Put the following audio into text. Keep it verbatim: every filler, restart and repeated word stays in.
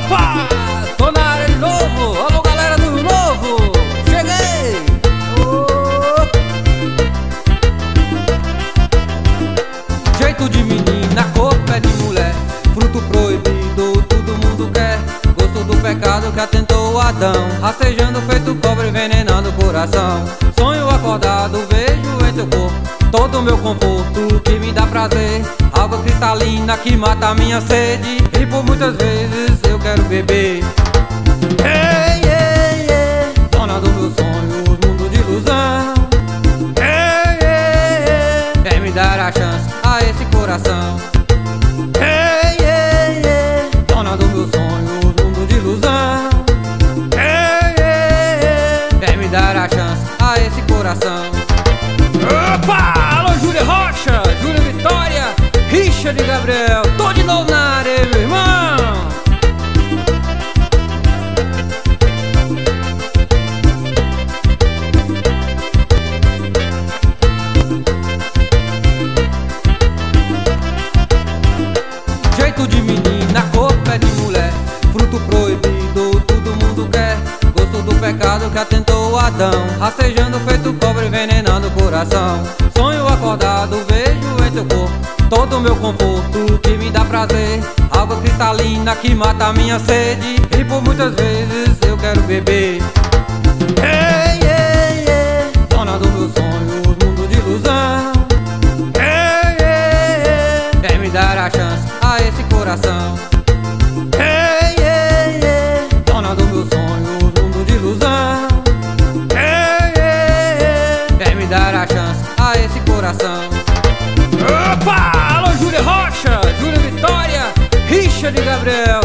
Opa! Tô na área de novo. Alô, galera do Rio Novo. Cheguei. Oh. Jeito de menina, corpo é de mulher. Fruto proibido, todo mundo quer. Gosto do pecado que atentou Adão. Rastejando feito cobra, envenenando o coração. Sonho acordado, vejo em teu corpo todo o meu conforto que me dá prazer. Água cristalina que mata a minha sede. E por muitas vezes eu quero beber. Ei, ei, ei, dona dos meus sonhos, mundo de ilusão. Ei, ei, ei, vem me dar a chance a esse coração. Ei, ei, ei, dona dos meus sonhos, mundo de ilusão. Ei, ei, ei, vem me dar a chance a esse coração. Opa! Alô, Júlia Rocha, Júlia Vitória, Richard e Gabriel. Tô de novo na área, meu irmão. Jeito de menina, corpo é de mulher. Fruto proibido, todo mundo quer. Gosto do pecado que atentou Adão. Rastejando feito cobra, envenenando o coração. Sonho acordado, vejo em teu corpo todo o meu conforto que me dá prazer. Água cristalina que mata a minha sede. E por muitas vezes eu quero beber. Ei, ei, ei, dona dos meus sonhos, mundo de ilusão. Ei, ei, ei, vem me dar a chance a esse coração. Ei, ei, ei, dona dos meus sonhos, mundo de ilusão. Ei, ei, ei, vem me dar a chance a esse coração. Opa! Alô, Júlia Rocha, Júlia Vitória, Richard e Gabriel.